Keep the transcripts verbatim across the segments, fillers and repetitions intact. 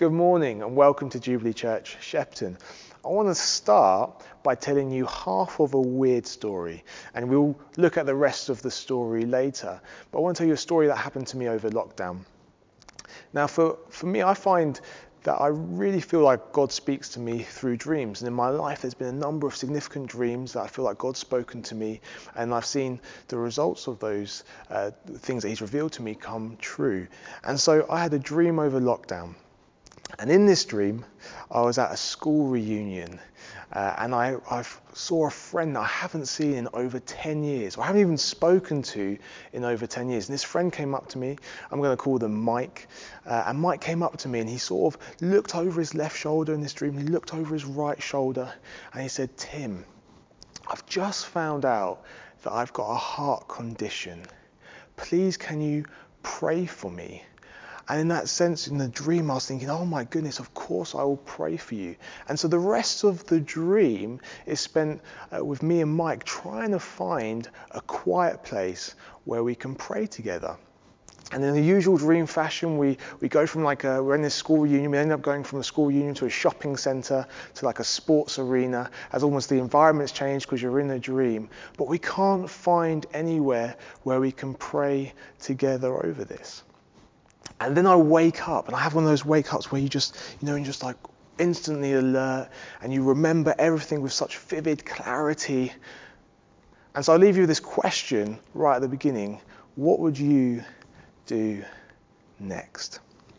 Good morning and welcome to Jubilee Church, Shepton. I want to start by telling you half of a weird story, and we'll look at the rest of the story later. But I want to tell you a story that happened to me over lockdown. Now, for, for me, I find that I really feel like God speaks to me through dreams. And in my life, there's been a number of significant dreams that I feel like God's spoken to me, and I've seen the results of those uh, things that He's revealed to me come true. And so I had a dream over lockdown. And in this dream, I was at a school reunion, uh, and I, I saw a friend that I haven't seen in over ten years, or I haven't even spoken to in over ten years. And this friend came up to me. I'm going to call them Mike. Uh, and Mike came up to me, and he sort of looked over his left shoulder in this dream. He looked over his right shoulder, and he said, "Tim, I've just found out that I've got a heart condition. Please, can you pray for me?" And in that sense, in the dream, I was thinking, oh my goodness, of course I will pray for you. And so the rest of the dream is spent uh, with me and Mike trying to find a quiet place where we can pray together. And in the usual dream fashion, we, we go from like a, we're in this school reunion, we end up going from a school reunion to a shopping centre, to like a sports arena, as almost the environment's changed because you're in a dream. But we can't find anywhere where we can pray together over this. And then I wake up, and I have one of those wake ups where you just, you know, you're just like instantly alert, and you remember everything with such vivid clarity. And so I leave you with this question right at the beginning: what would you do next?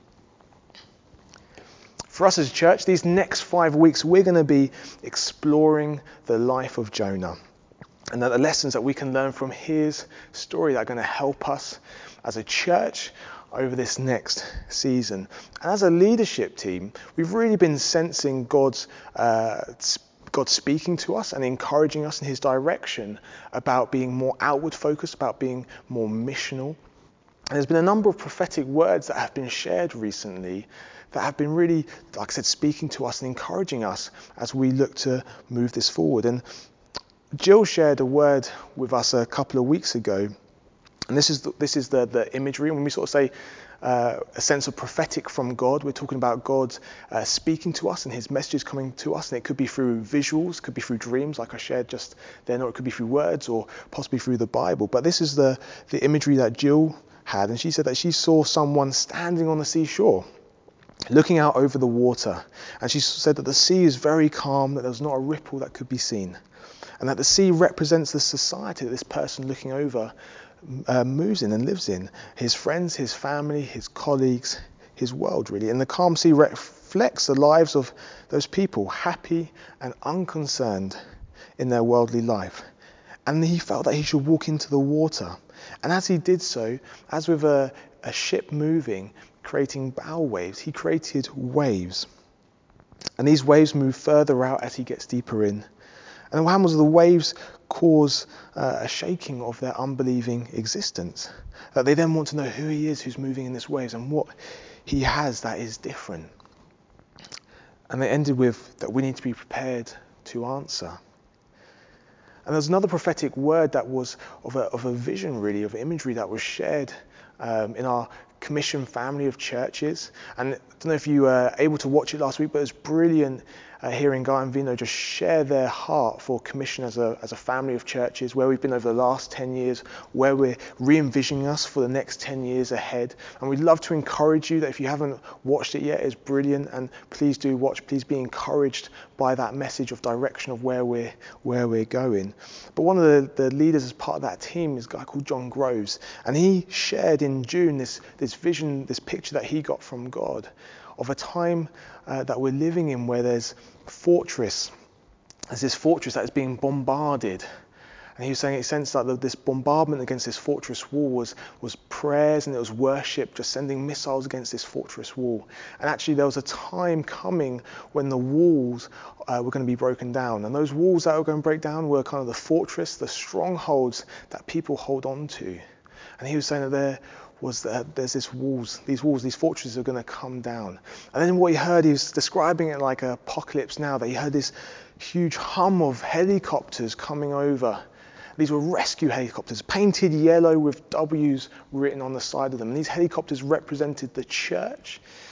For us as a church, these next five weeks, we're going to be exploring the life of Jonah, and the lessons that we can learn from his story that are going to help us as a church over this next season. And as a leadership team, we've really been sensing God's uh, God speaking to us and encouraging us in his direction about being more outward focused, about being more missional. And there's been a number of prophetic words that have been shared recently that have been really, like I said, speaking to us and encouraging us as we look to move this forward. And Jill shared a word with us a couple of weeks ago. And this is the, this is the, the imagery. When we sort of say uh, a sense of prophetic from God, we're talking about God uh, speaking to us and his messages coming to us. And it could be through visuals, could be through dreams like I shared just then, or it could be through words or possibly through the Bible. But this is the, the imagery that Jill had. And she said that she saw someone standing on the seashore, looking out over the water. And she said that the sea is very calm, that there's not a ripple that could be seen. And that the sea represents the society that this person looking over Uh, moves in and lives in, his friends, his family, his colleagues, his world really. And the calm sea reflects the lives of those people, happy and unconcerned in their worldly life. And he felt that he should walk into the water. And as he did so, as with a, a ship moving, creating bow waves, he created waves. And these waves move further out as he gets deeper in. And what happens is the waves cause uh, a shaking of their unbelieving existence. That they then want to know who he is, who's moving in this waves, and what he has that is different. And they ended with that we need to be prepared to answer. And there's another prophetic word that was of a, of a vision, really, of imagery that was shared um, in our Commission family of churches. And I don't know if you were able to watch it last week, but it was brilliant uh, hearing Guy and Vino just share their heart for Commission as a as a family of churches, where we've been over the last ten years, where we're re-envisioning us for the next ten years ahead. And we'd love to encourage you that if you haven't watched it yet, it's brilliant, and please do watch. Please be encouraged by that message of direction of where we're where we're going. But one of the, the leaders as part of that team is a guy called John Groves, and he shared in June this this vision, this picture that he got from God of a time uh, that we're living in where there's fortress, there's this fortress that is being bombarded. And he was saying, it sensed like this bombardment against this fortress wall was, was prayers, and it was worship, just sending missiles against this fortress wall. And actually there was a time coming when the walls uh, were going to be broken down. And those walls that were going to break down were kind of the fortress, the strongholds that people hold on to. And he was saying that there was that there's this walls, these walls, these fortresses are going to come down. And then what he heard, he was describing it like an apocalypse now, that he heard this huge hum of helicopters coming over. These were rescue helicopters, painted yellow with W's written on the side of them. And these helicopters represented the church.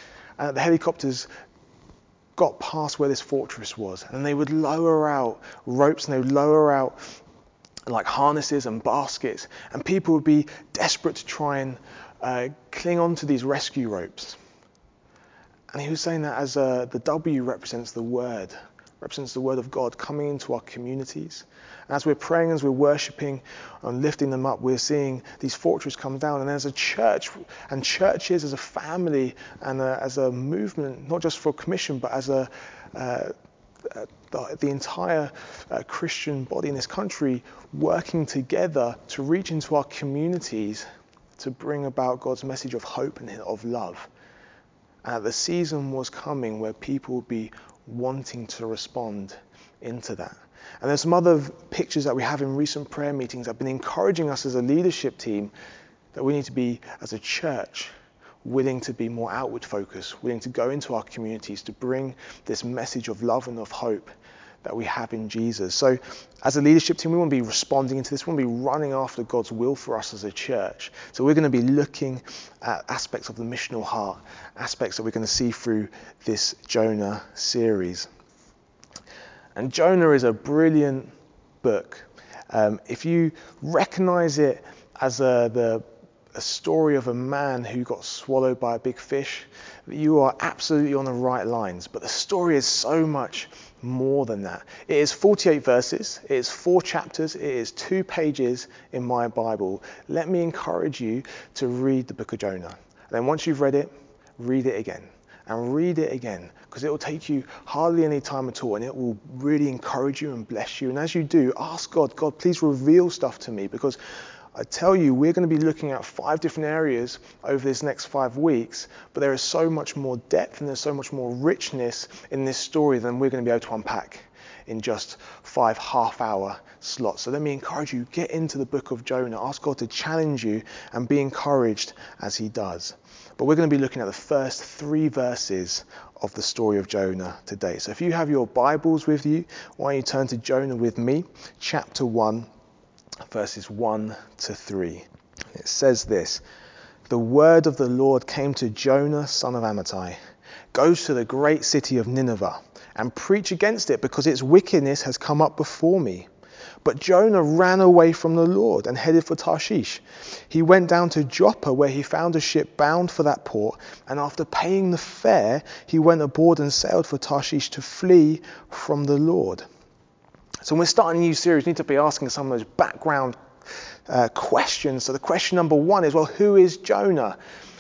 And the helicopters got past where this fortress was, and they would lower out ropes, and they would lower out like harnesses and baskets, and people would be desperate to try and uh, cling on to these rescue ropes. And he was saying that as uh, the W represents the word, represents the word of God coming into our communities. And as we're praying, as we're worshipping and lifting them up, we're seeing these fortresses come down. And as a church, and churches as a family, and a, as a movement, not just for commission, but as a uh, uh, the, the entire uh, Christian body in this country, working together to reach into our communities to bring about God's message of hope and of love. Uh, the season was coming where people would be wanting to respond into that. And there's some other pictures that we have in recent prayer meetings that have been encouraging us as a leadership team that we need to be, as a church, willing to be more outward focused, willing to go into our communities to bring this message of love and of hope that we have in Jesus. So as a leadership team, we want to be responding into this. We want to be running after God's will for us as a church. So we're going to be looking at aspects of the missional heart, aspects that we're going to see through this Jonah series. And Jonah is a brilliant book. Um, if you recognize it as a, the, a story of a man who got swallowed by a big fish, you are absolutely on the right lines. But the story is so much more than that. It is forty-eight verses, it is four chapters, it is two pages in my Bible. Let me encourage you to read the book of Jonah. And then once you've read it, read it again. And read it again, because it will take you hardly any time at all, and it will really encourage you and bless you. And as you do, ask God, God, please reveal stuff to me, because I tell you, we're going to be looking at five different areas over this next five weeks, but there is so much more depth and there's so much more richness in this story than we're going to be able to unpack in just five half-hour slots. So let me encourage you, get into the book of Jonah. Ask God to challenge you and be encouraged as he does. But we're going to be looking at the first three verses of the story of Jonah today. So if you have your Bibles with you, why don't you turn to Jonah with me, chapter one, verses one to three. It says this: "The word of the Lord came to Jonah, son of Amittai. Go to the great city of Nineveh and preach against it, because its wickedness has come up before me." But Jonah ran away from the Lord and headed for Tarshish. He went down to Joppa, where he found a ship bound for that port, and after paying the fare, he went aboard and sailed for Tarshish to flee from the Lord. So when we're starting a new series, we need to be asking some of those background uh, questions. So the question number one is, well, who is Jonah?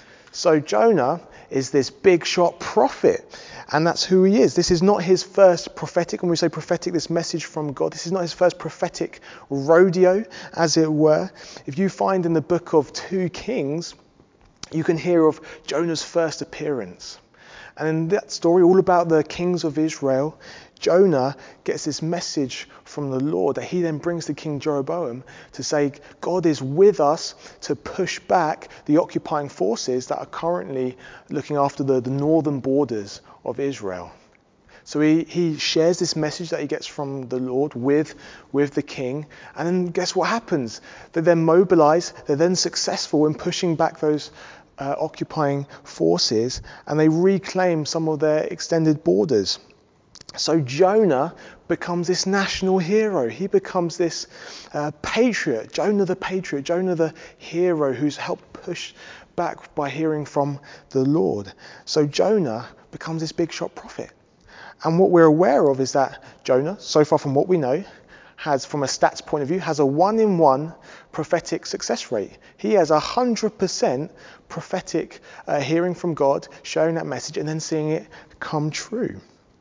So Jonah is this big shot prophet, and that's who he is. This is not his first prophetic, when we say prophetic, this message from God, this is not his first prophetic rodeo, as it were. If you find in the book of two Kings, you can hear of Jonah's first appearance. And in that story, all about the kings of Israel, Jonah gets this message from the Lord that he then brings to King Jeroboam to say, God is with us to push back the occupying forces that are currently looking after the, the northern borders of Israel. So he, he shares this message that he gets from the Lord with, with the king. And then guess what happens? They then mobilize, they're then successful in pushing back those uh, occupying forces, and they reclaim some of their extended borders. So Jonah becomes this national hero. He becomes this uh, patriot, Jonah the patriot, Jonah the hero who's helped push back by hearing from the Lord. So Jonah becomes this big shot prophet. And what we're aware of is that Jonah, so far from what we know, has, from a stats point of view, has a one in one prophetic success rate. He has a one hundred percent prophetic uh, hearing from God, sharing that message, and then seeing it come true.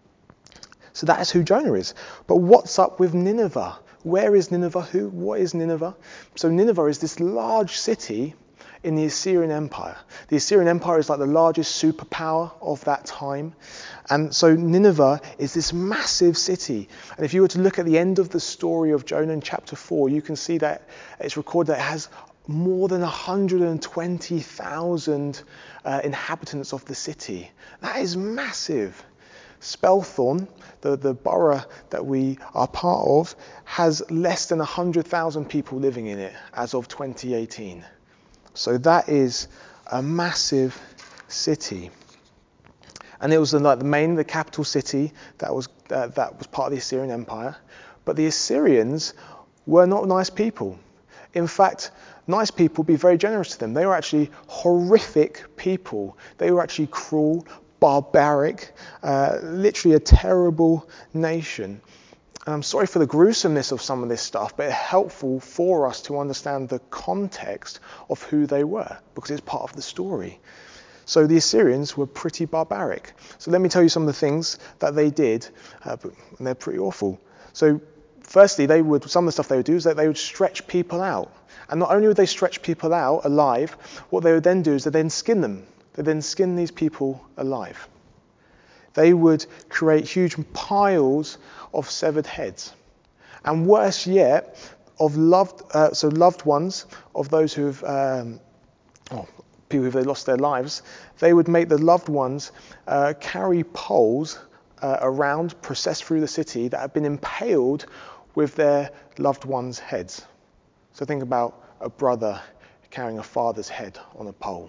So that is who Jonah is. But what's up with Nineveh? Where is Nineveh? Who? What is Nineveh? So Nineveh is this large city in the Assyrian Empire. The Assyrian Empire is like the largest superpower of that time. And so Nineveh is this massive city. And if you were to look at the end of the story of Jonah in chapter four, you can see that it's recorded that it has more than one hundred twenty thousand uh, inhabitants of the city. That is massive. Spelthorne, the, the borough that we are part of, has less than one hundred thousand people living in it as of twenty eighteen. So that is a massive city. And it was the, like the main, the capital city that was uh, that was part of the Assyrian Empire. But the Assyrians were not nice people. In fact, nice people would be very generous to them. They were actually horrific people. They were actually cruel, barbaric, uh, literally a terrible nation. And I'm sorry for the gruesomeness of some of this stuff, but it's helpful for us to understand the context of who they were, because it's part of the story. So the Assyrians were pretty barbaric. So let me tell you some of the things that they did, uh, and they're pretty awful. So firstly, they would some of the stuff they would do is that they would stretch people out. And not only would they stretch people out alive, what they would then do is they then skin them. They then skin these people alive. They would create huge piles of severed heads. And worse yet, of loved, uh, so loved ones of those who've, um, oh, people who've lost their lives, they would make the loved ones uh, carry poles uh, around, process through the city that have been impaled with their loved ones' heads. So think about a brother carrying a father's head on a pole.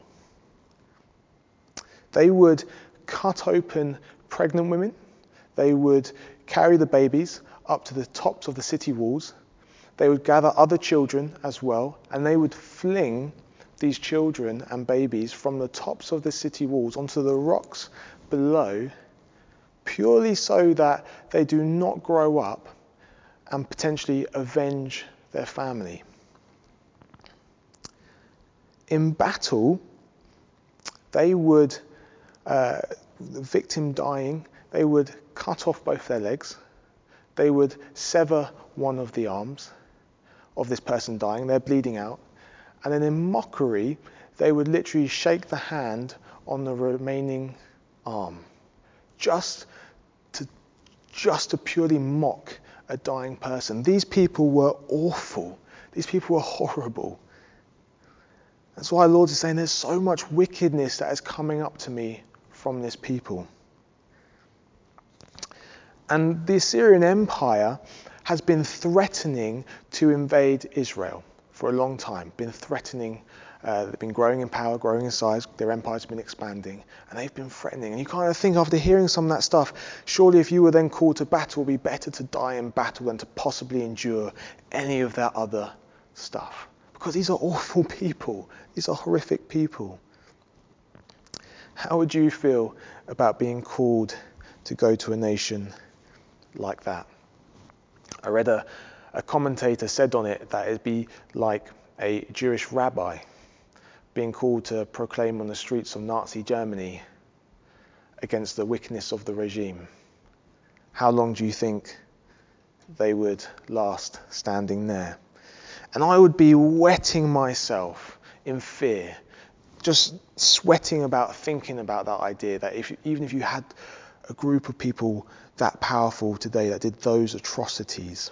They would cut open pregnant women. They would carry the babies up to the tops of the city walls. They would gather other children as well, and they would fling these children and babies from the tops of the city walls onto the rocks below, purely so that they do not grow up and potentially avenge their family. In battle, they would, uh, the victim dying, they would cut off both their legs. They would sever one of the arms of this person dying. They're bleeding out. And then in mockery, they would literally shake the hand on the remaining arm, just to, just to purely mock a dying person. These people were awful. These people were horrible. That's why the Lord is saying there's so much wickedness that is coming up to me from this people. And the Assyrian Empire has been threatening to invade Israel for a long time, been threatening, uh, they've been growing in power, growing in size, their empire's been expanding, and they've been threatening. And you kind of think, after hearing some of that stuff, surely if you were then called to battle, it would be better to die in battle than to possibly endure any of that other stuff. Because these are awful people. These are horrific people. How would you feel about being called to go to a nation like that? I read a, a commentator said on it that it'd be like a Jewish rabbi being called to proclaim on the streets of Nazi Germany against the wickedness of the regime. How long do you think they would last standing there? And I would be wetting myself in fear, just sweating about thinking about that idea that if even if you had a group of people that powerful today that did those atrocities.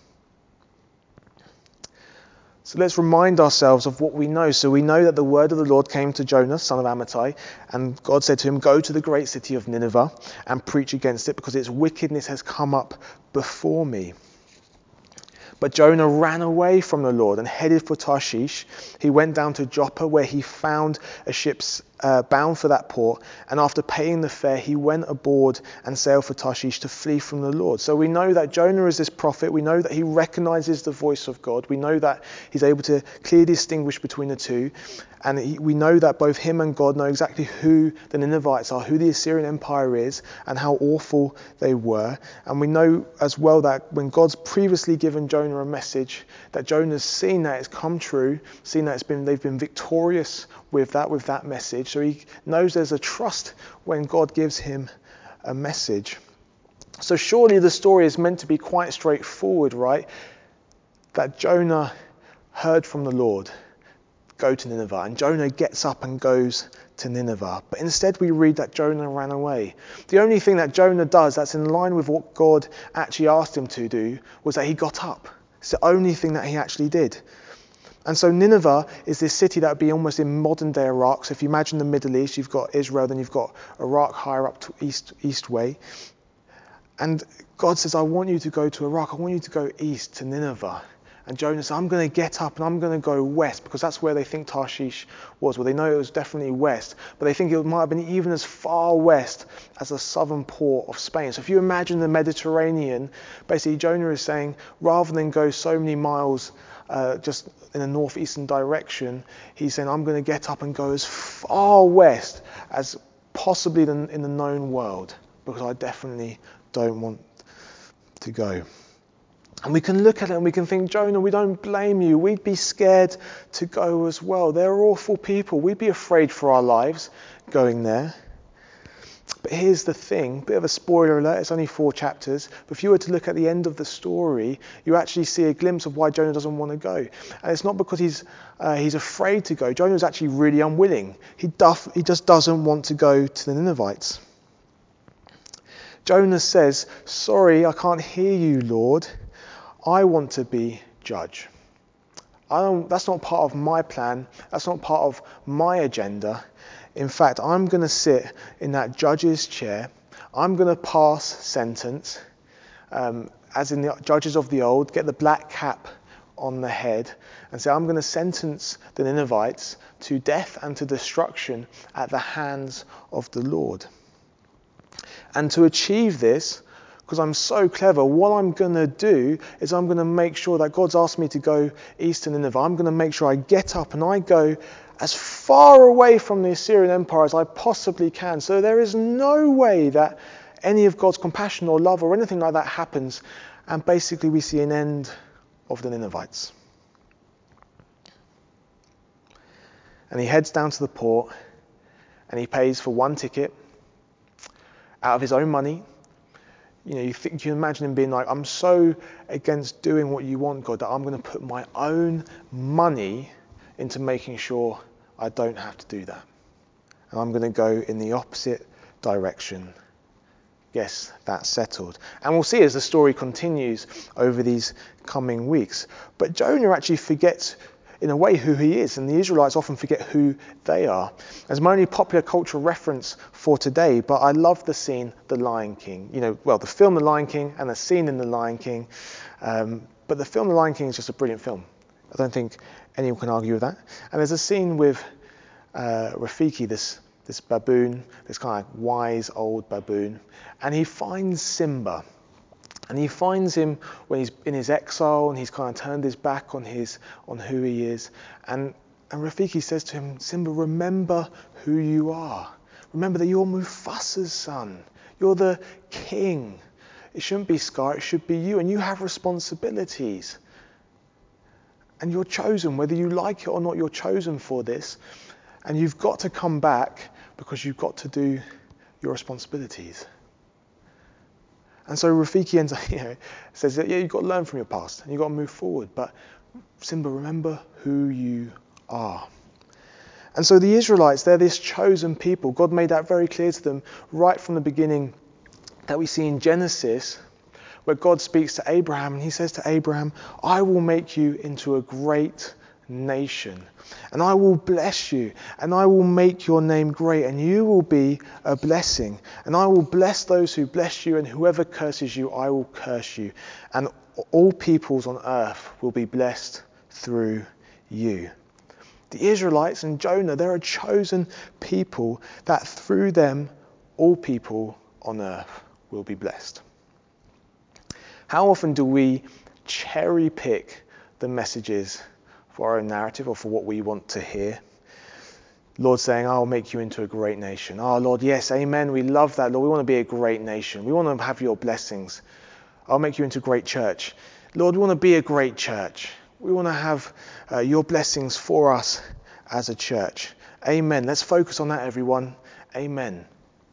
So let's remind ourselves of what we know. So we know that the word of the Lord came to Jonah, son of Amittai, and God said to him, "Go to the great city of Nineveh and preach against it, because its wickedness has come up before me." But Jonah ran away from the Lord and headed for Tarshish. He went down to Joppa, where he found a ship uh, bound for that port. And after paying the fare, he went aboard and sailed for Tarshish to flee from the Lord. So we know that Jonah is this prophet. We know that he recognizes the voice of God. We know that he's able to clearly distinguish between the two. And he, we know that both him and God know exactly who the Ninevites are, who the Assyrian Empire is, and how awful they were. And we know as well that when God's previously given Jonah a message, that Jonah's seen that it's come true, seen that it's been they've been victorious with that, with that message. So he knows there's a trust when God gives him a message. So surely the story is meant to be quite straightforward, right? That Jonah heard from the Lord, go to Nineveh, and Jonah gets up and goes to Nineveh. But instead we read that Jonah ran away. The only thing that Jonah does that's in line with what God actually asked him to do was that he got up. It's the only thing that he actually did. And so Nineveh is this city that would be almost in modern day Iraq. So if you imagine the Middle East, you've got Israel, then you've got Iraq higher up to east, east way. And God says, I want you to go to Iraq. I want you to go east to Nineveh And Jonah said, I'm going to get up and I'm going to go west, because that's where they think Tarshish was. Well, they know it was definitely west, but they think it might have been even as far west as the southern port of Spain. So if you imagine the Mediterranean, basically Jonah is saying, rather than go so many miles uh, just in a northeastern direction, he's saying, I'm going to get up and go as far west as possibly in, in the known world, because I definitely don't want to go. And we can look at it and we can think, Jonah, we don't blame you. We'd be scared to go as well. They're awful people. We'd be afraid for our lives going there. But here's the thing, bit of a spoiler alert, it's only four chapters, but if you were to look at the end of the story, you actually see a glimpse of why Jonah doesn't want to go. And it's not because he's uh, he's afraid to go. Jonah's actually really unwilling. He, duff, he just doesn't want to go to the Ninevites. Jonah says, sorry, I can't hear you, Lord. I want to be judge. I don't, that's not part of my plan. That's not part of my agenda. In fact, I'm going to sit in that judge's chair. I'm going to pass sentence, um, as in the judges of the old, get the black cap on the head and say, I'm going to sentence the Ninevites to death and to destruction at the hands of the Lord. And to achieve this, because I'm so clever, what I'm going to do is I'm going to make sure that God's asked me to go east to Nineveh. I'm going to make sure I get up and I go as far away from the Assyrian Empire as I possibly can. So there is no way that any of God's compassion or love or anything like that happens. And basically we see an end of the Ninevites. And he heads down to the port and he pays for one ticket out of his own money. You know, you think, you can imagine him being like, I'm so against doing what you want, God, that I'm going to put my own money into making sure I don't have to do that. And I'm going to go in the opposite direction. Yes, that's settled. And we'll see as the story continues over these coming weeks. But Jonah actually forgets, in a way, who he is, and the Israelites often forget who they are. It's my only popular cultural reference for today, but I love the scene, The Lion King. You know, well, the film The Lion King and the scene in The Lion King. Um, but the film The Lion King is just a brilliant film. I don't think anyone can argue with that. And there's a scene with uh, Rafiki, this this baboon, this kind of wise old baboon, and he finds Simba. And he finds him when he's in his exile and he's kind of turned his back on his on who he is. And, and Rafiki says to him, Simba, remember who you are. Remember that you're Mufasa's son. You're the king. It shouldn't be Scar, it should be you. And you have responsibilities. And you're chosen, whether you like it or not, you're chosen for this. And you've got to come back because you've got to do your responsibilities. And so Rafiki ends up, you know, says that, yeah, you've got to learn from your past and you've got to move forward. But Simba, remember who you are. And so the Israelites, they're this chosen people. God made that very clear to them right from the beginning, that we see in Genesis, where God speaks to Abraham and he says to Abraham, I will make you into a great nation, and I will bless you, and I will make your name great, and you will be a blessing, and I will bless those who bless you, and whoever curses you, I will curse you, and all peoples on earth will be blessed through you. The Israelites and Jonah, they're a chosen people that through them, all people on earth will be blessed. How often do we cherry pick the messages for our own narrative or for what we want to hear? Lord saying, I'll make you into a great nation. Oh, Lord, yes, amen. We love that, Lord. We want to be a great nation. We want to have your blessings. I'll make you into a great church. Lord, we want to be a great church. We want to have uh, your blessings for us as a church. Amen. Let's focus on that, everyone. Amen.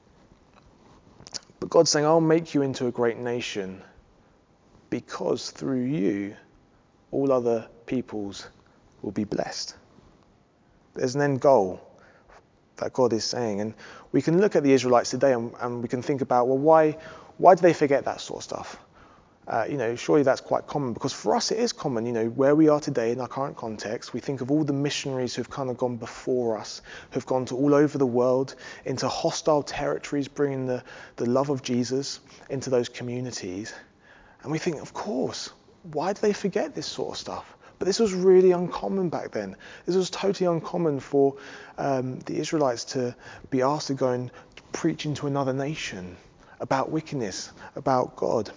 But God's saying, I'll make you into a great nation because through you, all other peoples will be blessed. There's an end goal that God is saying. And we can look at the Israelites today and, and we can think about, well, why why do they forget that sort of stuff? Uh, you know, surely that's quite common, because for us it is common, you know, where we are today in our current context. We think of all the missionaries who've kind of gone before us, who've gone to all over the world, into hostile territories, bringing the, the love of Jesus into those communities. And we think, of course, why do they forget this sort of stuff? But this was really uncommon back then. This was totally uncommon for um, the Israelites to be asked to go and preach into another nation about wickedness, about God.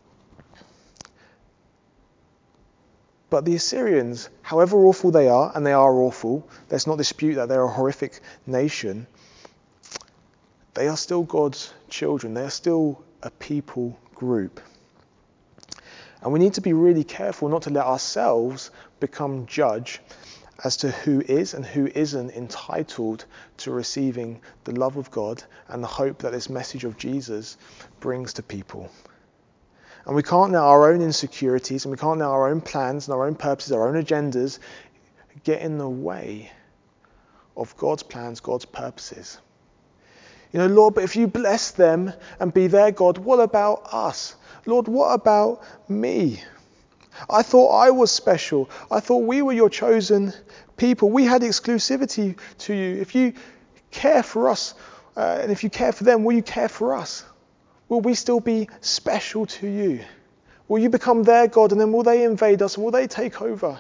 But the Assyrians, however awful they are, and they are awful, let's not dispute that they're a horrific nation, they are still God's children. They are still a people group. And we need to be really careful not to let ourselves become judge as to who is and who isn't entitled to receiving the love of God and the hope that this message of Jesus brings to people. And we can't let our own insecurities and we can't let our own plans and our own purposes, our own agendas get in the way of God's plans, God's purposes. You know, Lord, but if you bless them and be their God, what about us? Lord, what about me? I thought I was special. I thought we were your chosen people. We had exclusivity to you. If you care for us, uh, and if you care for them, will you care for us? Will we still be special to you? Will you become their God, and then will they invade us and will they take over?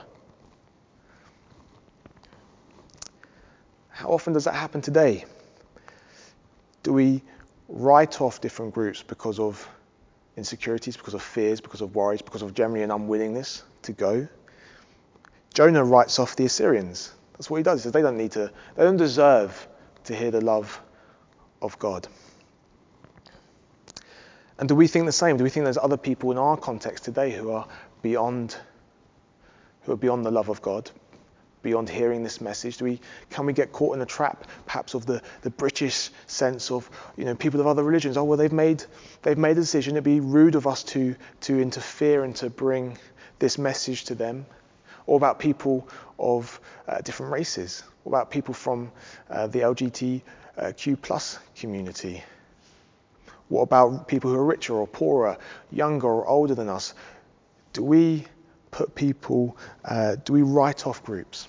How often does that happen today? Do we write off different groups because of insecurities, because of fears, because of worries, because of generally an unwillingness to go? Jonah writes off the Assyrians. That's what he does. He says they don't need to, they don't deserve to hear the love of God. And do we think the same? Do we think there's other people in our context today who are beyond, who are beyond the love of God? Beyond hearing this message? Do we can we get caught in the trap perhaps of the, the British sense of, you know, people of other religions? Oh well, they've made they've made a decision. It'd be rude of us to to interfere and to bring this message to them. Or about people of uh, different races. Or about people from uh, the L G B T Q plus community. What about people who are richer or poorer, younger or older than us? Do we put people, uh, do we write off groups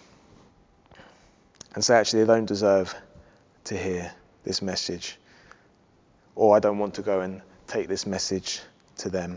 and say actually they don't deserve to hear this message, or I don't want to go and take this message to them?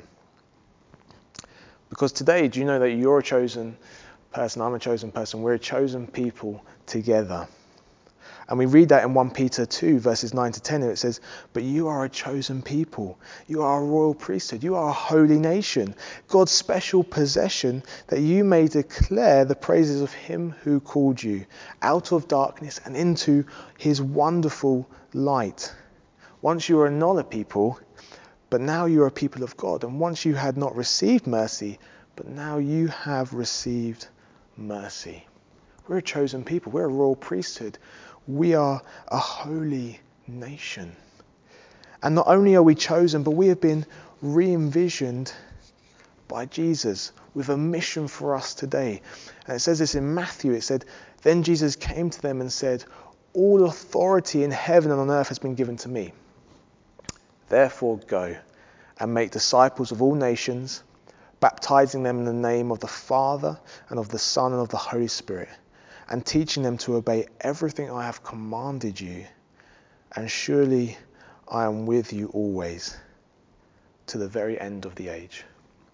Because today, do you know that you're a chosen person, I'm a chosen person, we're a chosen people together. And we read that in First Peter two, verses nine to ten, and it says, but you are a chosen people. You are a royal priesthood. You are a holy nation, God's special possession, that you may declare the praises of him who called you out of darkness and into his wonderful light. Once you were not a people, but now you are a people of God. And once you had not received mercy, but now you have received mercy. We're a chosen people. We're a royal priesthood. We are a holy nation. And not only are we chosen, but we have been re-envisioned by Jesus with a mission for us today. And it says this in Matthew. It said, then Jesus came to them and said, all authority in heaven and on earth has been given to me. Therefore go and make disciples of all nations, baptizing them in the name of the Father and of the Son and of the Holy Spirit, and teaching them to obey everything I have commanded you. And surely I am with you always to the very end of the age.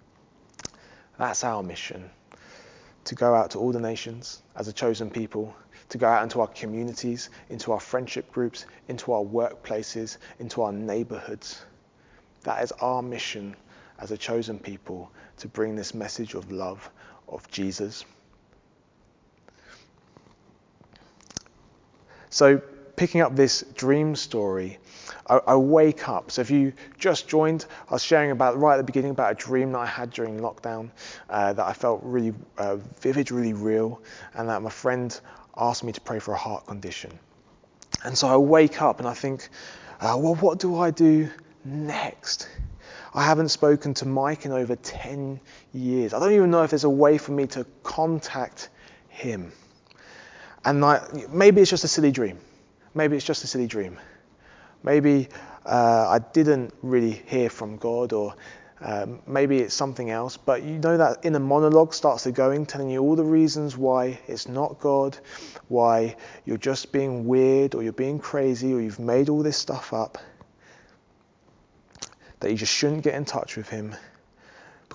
That's our mission, to go out to all the nations as a chosen people, to go out into our communities, into our friendship groups, into our workplaces, into our neighborhoods. That is our mission as a chosen people, to bring this message of love of Jesus. So picking up this dream story, I, I wake up. So if you just joined, I was sharing about right at the beginning about a dream that I had during lockdown uh, that I felt really uh, vivid, really real, and that my friend asked me to pray for a heart condition. And so I wake up and I think, uh, well, what do I do next? I haven't spoken to Mike in over ten years. I don't even know if there's a way for me to contact him. And I, maybe it's just a silly dream. Maybe it's just a silly dream. Maybe uh, I didn't really hear from God, or um, maybe it's something else. But you know that inner monologue starts to going, telling you all the reasons why it's not God, why you're just being weird, or you're being crazy, or you've made all this stuff up, that you just shouldn't get in touch with him.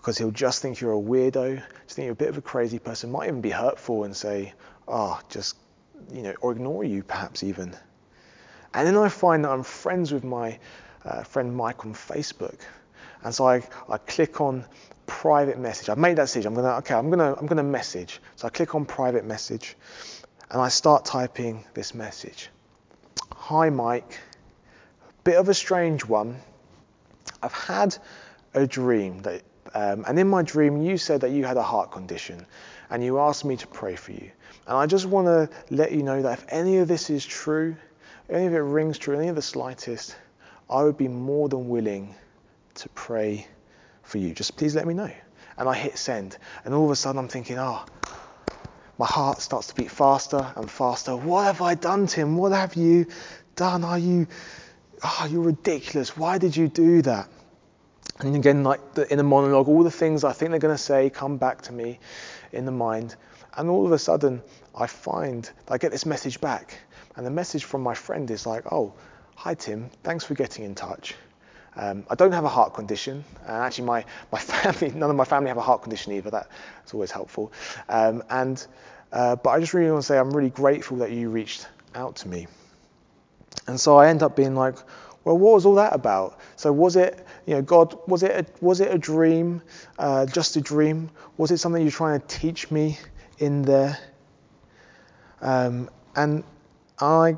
because he'll just think you're a weirdo, just think you're a bit of a crazy person, might even be hurtful and say, oh, just, you know, or ignore you perhaps even. And then I find that I'm friends with my uh, friend Mike on Facebook. And so I, I click on private message. I've made that decision. I'm gonna, okay, I'm gonna, I'm gonna message. So I click on private message and I start typing this message. Hi Mike, bit of a strange one. I've had a dream that Um, and in my dream, you said that you had a heart condition and you asked me to pray for you. And I just want to let you know that if any of this is true, any of it rings true, any of the slightest, I would be more than willing to pray for you. Just please let me know. And I hit send. And all of a sudden I'm thinking, oh, my heart starts to beat faster and faster. What have I done, Tim? What have you done? Are you, oh, you're ridiculous. Why did you do that? And again, like the inner monologue, all the things I think they're going to say come back to me in the mind. And all of a sudden, I find, I get this message back. And the message from my friend is like, oh, hi Tim, thanks for getting in touch. Um, I don't have a heart condition. And actually, my, my family, none of my family have a heart condition either. That's always helpful. Um, and uh, But I just really want to say I'm really grateful that you reached out to me. And so I end up being like, well, what was all that about? So was it, you know, God, was it a, was it a dream, uh, just a dream? Was it something you're trying to teach me in there? Um, and I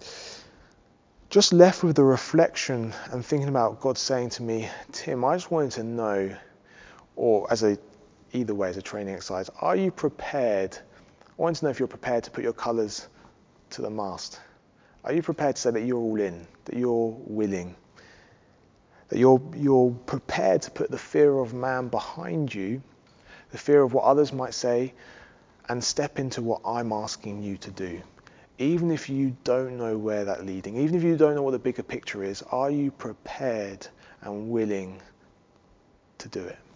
just left with the reflection and thinking about God saying to me, Tim, I just wanted to know, or as a, either way as a training exercise, are you prepared? I wanted to know if you're prepared to put your colours to the mast. Are you prepared to say that you're all in, that you're willing, that you're you're prepared to put the fear of man behind you, the fear of what others might say, and step into what I'm asking you to do? Even if you don't know where that's leading, even if you don't know what the bigger picture is, are you prepared and willing to do it?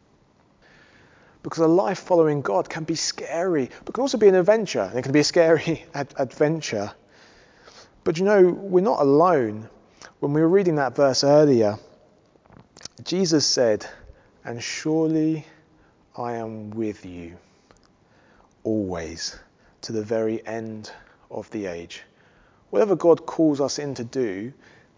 Because a life following God can be scary, but can also be an adventure, and it can be a scary ad- adventure. But you know, we're not alone. When we were reading that verse earlier, Jesus said, and surely I am with you always to the very end of the age. Whatever God calls us in to do,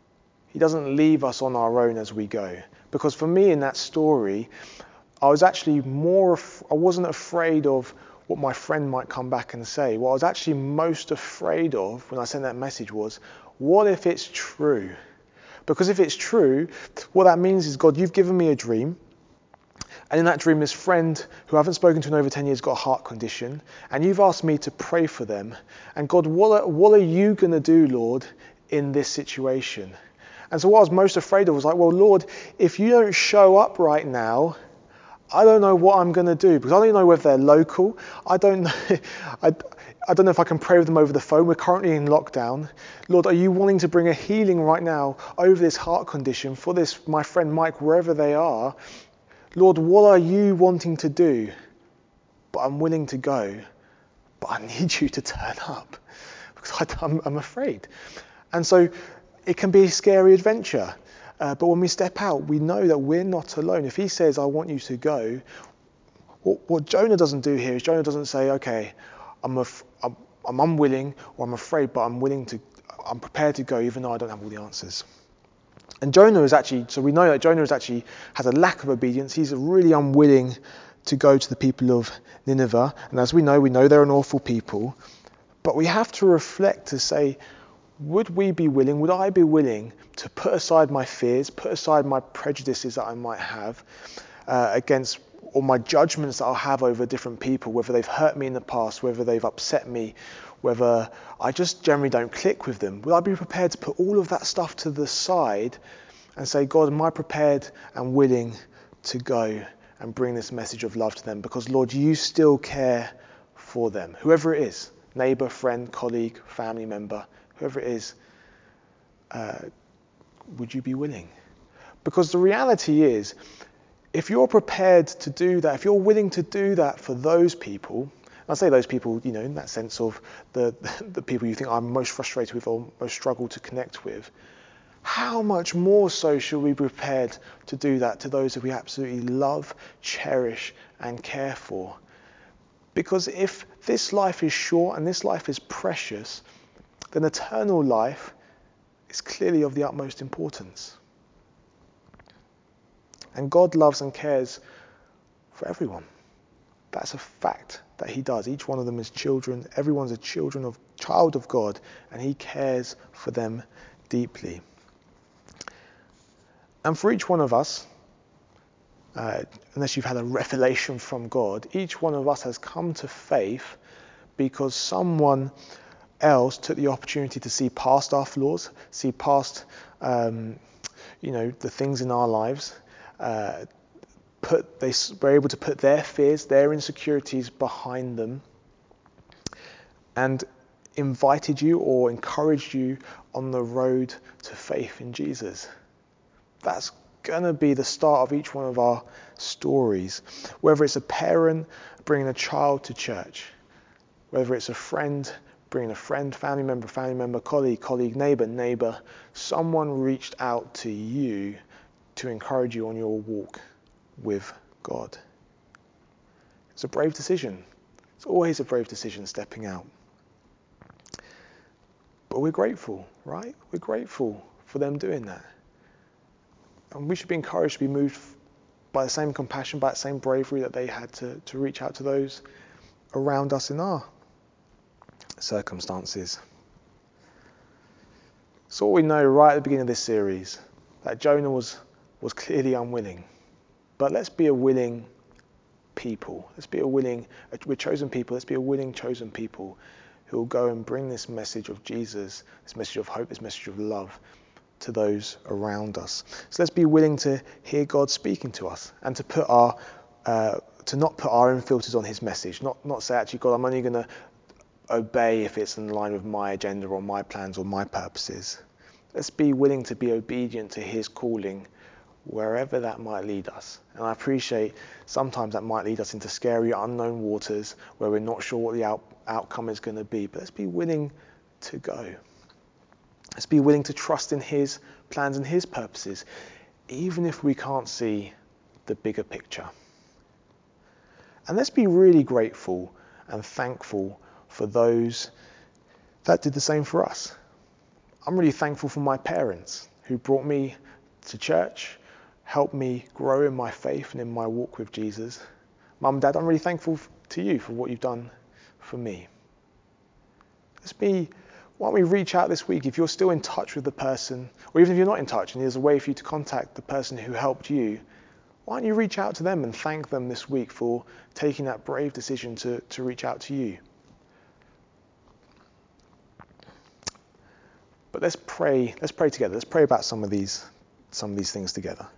he doesn't leave us on our own as we go. Because for me in that story, I was actually more, I wasn't afraid of what my friend might come back and say. What I was actually most afraid of when I sent that message was, what if it's true? Because if it's true, what that means is, God, you've given me a dream. And in that dream, this friend who I haven't spoken to in over ten years got a heart condition. And you've asked me to pray for them. And God, what are, what are you going to do, Lord, in this situation? And so what I was most afraid of was like, well, Lord, if you don't show up right now, I don't know what I'm going to do, because I don't know whether they're local. I don't know. I, I don't know if I can pray with them over the phone. We're currently in lockdown. Lord, are you wanting to bring a healing right now over this heart condition for this, my friend Mike, wherever they are? Lord, what are you wanting to do? But I'm willing to go. But I need you to turn up, because I, I'm, I'm afraid. And so it can be a scary adventure. Uh, but when we step out, we know that we're not alone. If he says, I want you to go, what, what Jonah doesn't do here is Jonah doesn't say, okay, I'm, af- I'm, I'm unwilling or I'm afraid, but I'm willing to, I'm prepared to go even though I don't have all the answers. And Jonah is actually, so we know that Jonah is actually has a lack of obedience. He's really unwilling to go to the people of Nineveh. And as we know, we know they're an awful people. But we have to reflect to say, would we be willing, would I be willing to put aside my fears, put aside my prejudices that I might have uh, against, or my judgments that I'll have over different people, whether they've hurt me in the past, whether they've upset me, whether I just generally don't click with them? Would I be prepared to put all of that stuff to the side and say, God, am I prepared and willing to go and bring this message of love to them? Because Lord, you still care for them, whoever it is, neighbor, friend, colleague, family member, whoever it is, uh, would you be willing? Because the reality is, if you're prepared to do that, if you're willing to do that for those people, I say those people, you know, in that sense of the the people you think I'm most frustrated with or most struggle to connect with, how much more so should we be prepared to do that to those that we absolutely love, cherish, and care for? Because if this life is short and this life is precious, then eternal life is clearly of the utmost importance. And God loves and cares for everyone. That's a fact that he does. Each one of them is children. Everyone's a children of child of God, and he cares for them deeply. And for each one of us, uh, unless you've had a revelation from God, each one of us has come to faith because someone else took the opportunity to see past our flaws, see past, um, you know, the things in our lives. Uh, put they were able to put their fears, their insecurities behind them, and invited you or encouraged you on the road to faith in Jesus. That's going to be the start of each one of our stories. Whether it's a parent bringing a child to church, whether it's a friend bringing a friend, family member, family member, colleague, colleague, neighbour, neighbour, someone reached out to you to encourage you on your walk with God. It's a brave decision. It's always a brave decision stepping out. But we're grateful, right? We're grateful for them doing that. And we should be encouraged to be moved by the same compassion, by the same bravery that they had to, to reach out to those around us in our circumstances. So what we know right at the beginning of this series, that Jonah was, was clearly unwilling. But let's be a willing people. Let's be a willing, we're chosen people, let's be a willing chosen people who will go and bring this message of Jesus, this message of hope, this message of love to those around us. So let's be willing to hear God speaking to us and to put our, uh, to not put our own filters on his message, not, not say, actually, God, I'm only going to obey if it's in line with my agenda or my plans or my purposes. Let's be willing to be obedient to his calling wherever that might lead us. And I appreciate sometimes that might lead us into scary, unknown waters where we're not sure what the out, outcome is going to be. But let's be willing to go. Let's be willing to trust in his plans and his purposes, even if we can't see the bigger picture. And let's be really grateful and thankful for those that did the same for us. I'm really thankful for my parents who brought me to church, helped me grow in my faith and in my walk with Jesus. Mum and Dad, I'm really thankful to you for what you've done for me. Let's be, why don't we reach out this week if you're still in touch with the person, or even if you're not in touch and there's a way for you to contact the person who helped you, why don't you reach out to them and thank them this week for taking that brave decision to, to reach out to you. But let's pray, let's pray together. Let's pray about some of these, some of these things together.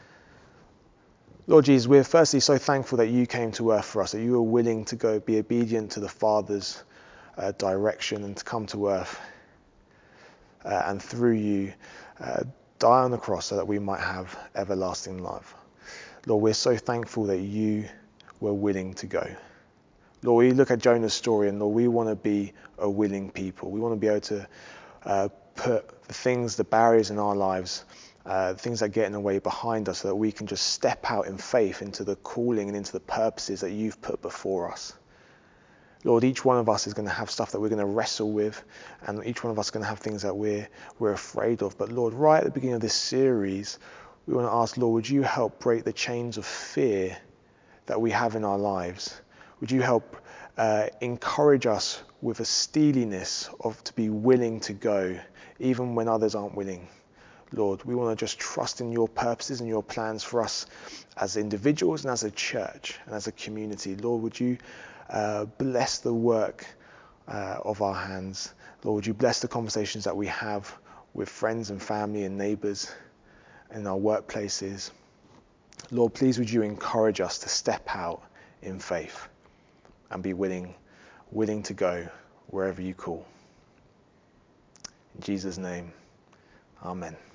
Lord Jesus, we're firstly so thankful that you came to earth for us, that you were willing to go be obedient to the Father's uh, direction and to come to earth uh, and through you uh, die on the cross so that we might have everlasting life. Lord, we're so thankful that you were willing to go. Lord, we look at Jonah's story and Lord, we want to be a willing people. We want to be able to uh, put the things, the barriers in our lives, uh, things that get in the way behind us so that we can just step out in faith into the calling and into the purposes that you've put before us. Lord, each one of us is going to have stuff that we're going to wrestle with, and each one of us is going to have things that we're, we're afraid of. But Lord, right at the beginning of this series, we want to ask, Lord, would you help break the chains of fear that we have in our lives? Would you help uh, encourage us with a steeliness of to be willing to go, even when others aren't willing? Lord, we want to just trust in your purposes and your plans for us as individuals and as a church and as a community. Lord, would you uh, bless the work uh, of our hands? Lord, would you bless the conversations that we have with friends and family and neighbours in our workplaces? Lord, please would you encourage us to step out in faith and be willing, willing to go wherever you call. In Jesus' name, amen.